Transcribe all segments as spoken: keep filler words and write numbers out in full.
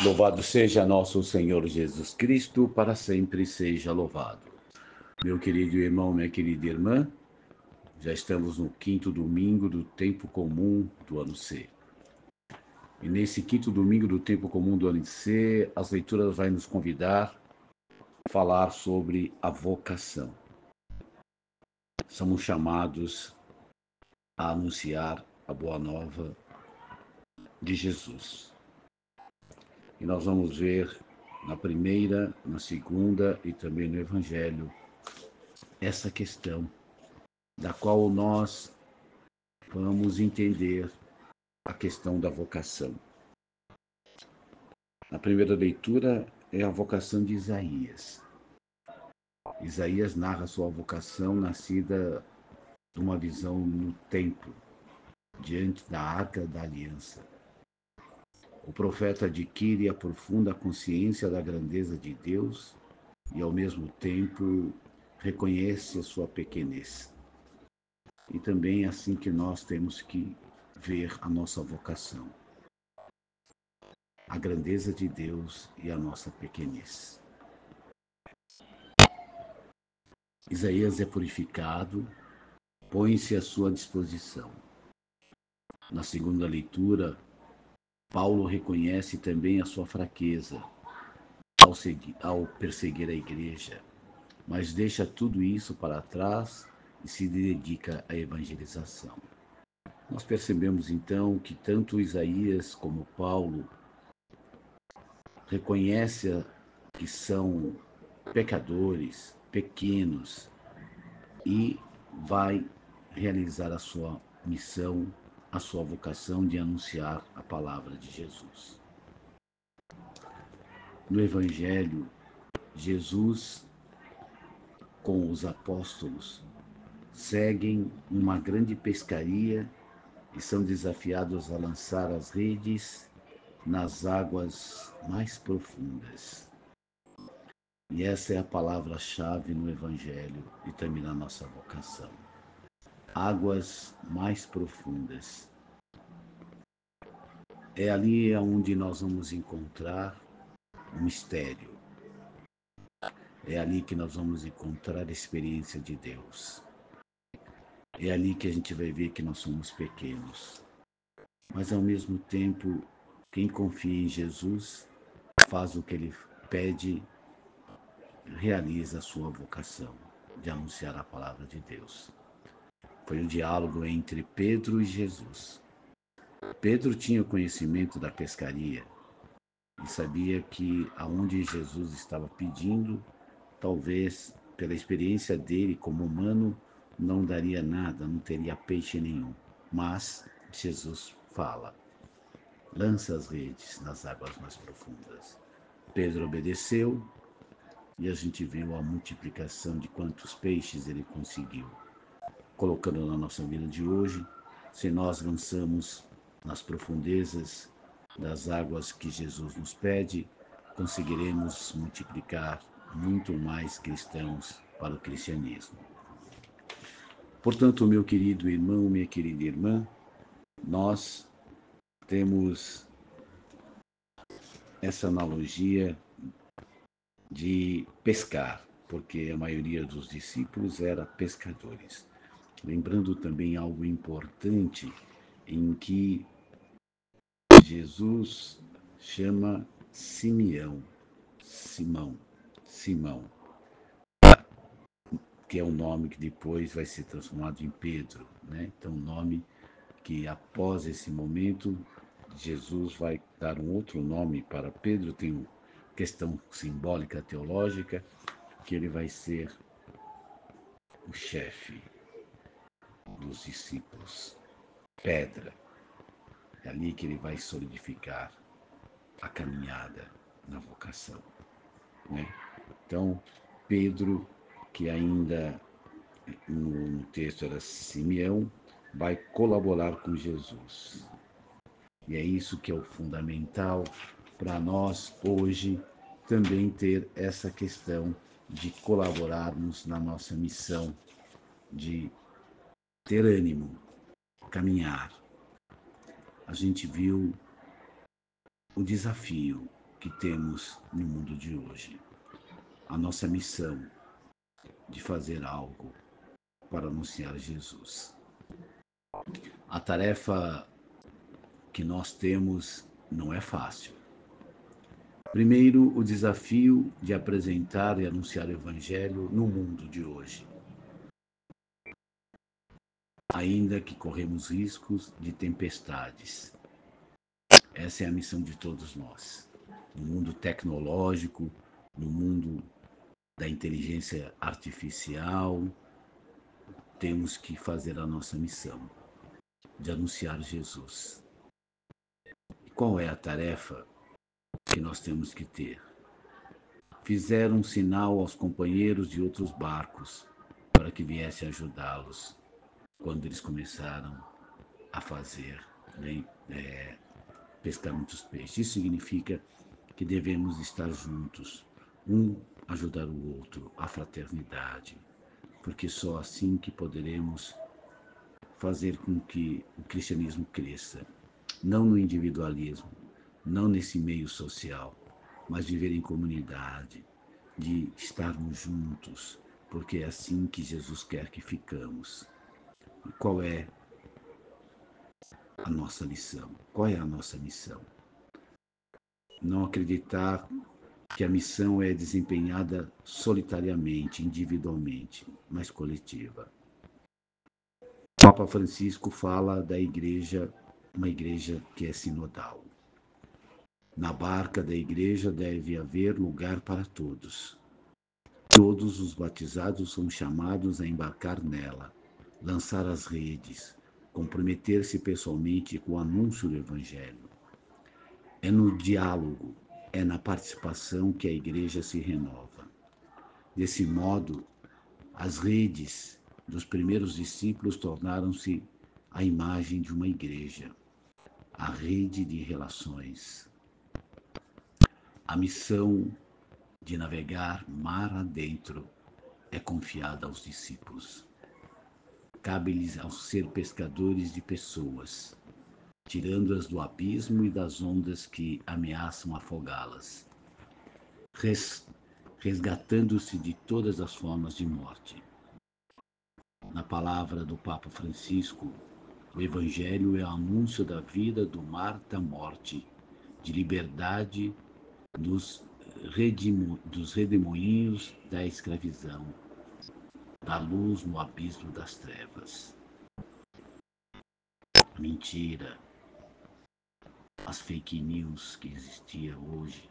Louvado seja nosso Senhor Jesus Cristo, para sempre seja louvado. Meu querido irmão, minha querida irmã, já estamos no quinto domingo do tempo comum do ano C. E nesse quinto domingo do tempo comum do ano C, as leituras vão nos convidar a falar sobre a vocação. Somos chamados a anunciar a boa nova de Jesus. E nós vamos ver na primeira, na segunda e também no Evangelho essa questão da qual nós vamos entender a questão da vocação. A primeira leitura é a vocação de Isaías. Isaías narra sua vocação nascida de uma visão no templo, diante da Arca da Aliança. O profeta adquire a profunda consciência da grandeza de Deus e, ao mesmo tempo, reconhece a sua pequenez. E também é assim que nós temos que ver a nossa vocação. A grandeza de Deus e a nossa pequenez. Isaías é purificado, põe-se à sua disposição. Na segunda leitura, Paulo reconhece também a sua fraqueza ao, seguir, ao perseguir a igreja, mas deixa tudo isso para trás e se dedica à evangelização. Nós percebemos então que tanto Isaías como Paulo reconhecem que são pecadores, pequenos, e vai realizar a sua missão, a sua vocação de anunciar a palavra de Jesus. No Evangelho, Jesus com os apóstolos seguem uma grande pescaria e são desafiados a lançar as redes nas águas mais profundas. E essa é a palavra-chave no Evangelho e também na nossa vocação. Águas mais profundas. É ali onde nós vamos encontrar o mistério. É ali que nós vamos encontrar a experiência de Deus. É ali que a gente vai ver que nós somos pequenos. Mas ao mesmo tempo, quem confia em Jesus faz o que ele pede, realiza a sua vocação de anunciar a palavra de Deus. Foi o diálogo entre Pedro e Jesus. Pedro tinha conhecimento da pescaria e sabia que aonde Jesus estava pedindo, talvez pela experiência dele como humano, não daria nada, não teria peixe nenhum. Mas Jesus fala: lança as redes nas águas mais profundas. Pedro obedeceu e a gente viu a multiplicação de quantos peixes ele conseguiu. Colocando na nossa vida de hoje, se nós lançamos nas profundezas das águas que Jesus nos pede, conseguiremos multiplicar muito mais cristãos para o cristianismo. Portanto, meu querido irmão, minha querida irmã, nós temos essa analogia de pescar, porque a maioria dos discípulos era pescadores. Lembrando também algo importante em que Jesus chama Simeão, Simão, Simão, que é um nome que depois vai ser transformado em Pedro, né? Então, um nome que após esse momento Jesus vai dar um outro nome para Pedro, tem uma questão simbólica teológica, que ele vai ser o chefe dos discípulos, pedra. É ali que ele vai solidificar a caminhada na vocação, né? Então, Pedro, que ainda no texto era Simeão, vai colaborar com Jesus. E é isso que é o fundamental para nós hoje também ter essa questão de colaborarmos na nossa missão, de ter ânimo, caminhar. A gente viu o desafio que temos no mundo de hoje. A nossa missão de fazer algo para anunciar Jesus. A tarefa que nós temos não é fácil. Primeiro, o desafio de apresentar e anunciar o Evangelho no mundo de hoje. Ainda que corremos riscos de tempestades. Essa é a missão de todos nós. No mundo tecnológico, no mundo da inteligência artificial, temos que fazer a nossa missão de anunciar Jesus. E qual é a tarefa que nós temos que ter? Fizeram um sinal aos companheiros de outros barcos para que viessem ajudá-los quando eles começaram a fazer, né, é, pescar muitos peixes. Isso significa que devemos estar juntos, um ajudar o outro, a fraternidade, porque só assim que poderemos fazer com que o cristianismo cresça, não no individualismo, não nesse meio social, mas viver em comunidade, de estarmos juntos, porque é assim que Jesus quer que ficamos. E qual é a nossa lição? Qual é a nossa missão? Não acreditar que a missão é desempenhada solitariamente, individualmente, mas coletiva. O Papa Francisco fala da igreja, uma igreja que é sinodal. Na barca da igreja deve haver lugar para todos. Todos os batizados são chamados a embarcar nela, lançar as redes, comprometer-se pessoalmente com o anúncio do Evangelho. É no diálogo, é na participação que a igreja se renova. Desse modo, as redes dos primeiros discípulos tornaram-se a imagem de uma igreja, a rede de relações. A missão de navegar mar adentro é confiada aos discípulos. Cabe-lhes ao ser pescadores de pessoas, tirando-as do abismo e das ondas que ameaçam afogá-las, res, resgatando-se de todas as formas de morte. Na palavra do Papa Francisco, o Evangelho é o anúncio da vida do mar da morte, de liberdade dos, redimo, dos redemoinhos da escravidão, da luz no abismo das trevas. A mentira, as fake news que existiam hoje,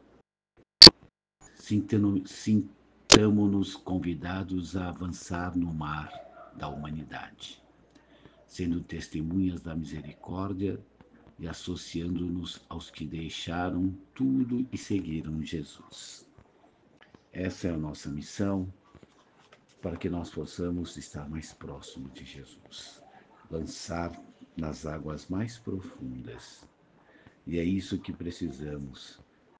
sintamo-nos convidados a avançar no mar da humanidade, sendo testemunhas da misericórdia e associando-nos aos que deixaram tudo e seguiram Jesus. Essa é a nossa missão, para que nós possamos estar mais próximos de Jesus, lançar nas águas mais profundas. E é isso que precisamos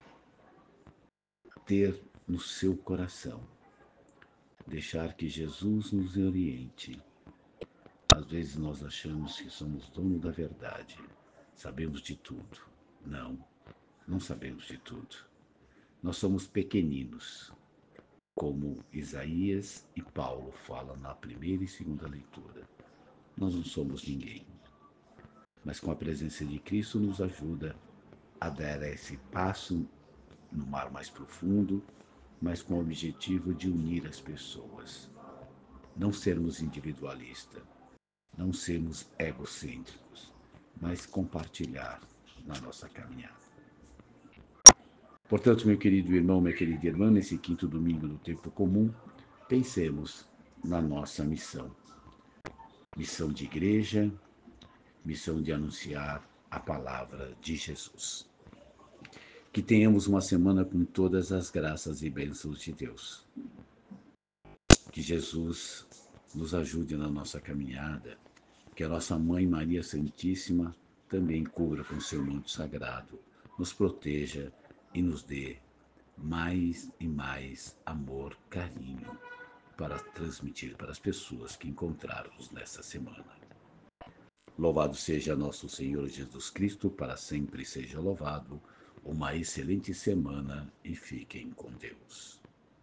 ter no seu coração, deixar que Jesus nos oriente. Às vezes nós achamos que somos dono da verdade, sabemos de tudo. Não, não sabemos de tudo. Nós somos pequeninos, como Isaías e Paulo falam na primeira e segunda leitura. Nós não somos ninguém, mas com a presença de Cristo nos ajuda a dar esse passo no mar mais profundo, mas com o objetivo de unir as pessoas. Não sermos individualistas, não sermos egocêntricos, mas compartilhar na nossa caminhada. Portanto, meu querido irmão, minha querida irmã, nesse quinto domingo do tempo comum, pensemos na nossa missão. Missão de igreja, missão de anunciar a palavra de Jesus. Que tenhamos uma semana com todas as graças e bênçãos de Deus. Que Jesus nos ajude na nossa caminhada, que a nossa Mãe Maria Santíssima também cubra com seu manto sagrado, nos proteja e nos dê mais e mais amor, carinho, para transmitir para as pessoas que encontrarmos nessa semana. Louvado seja nosso Senhor Jesus Cristo, para sempre seja louvado. uma excelente semana e fiquem com Deus.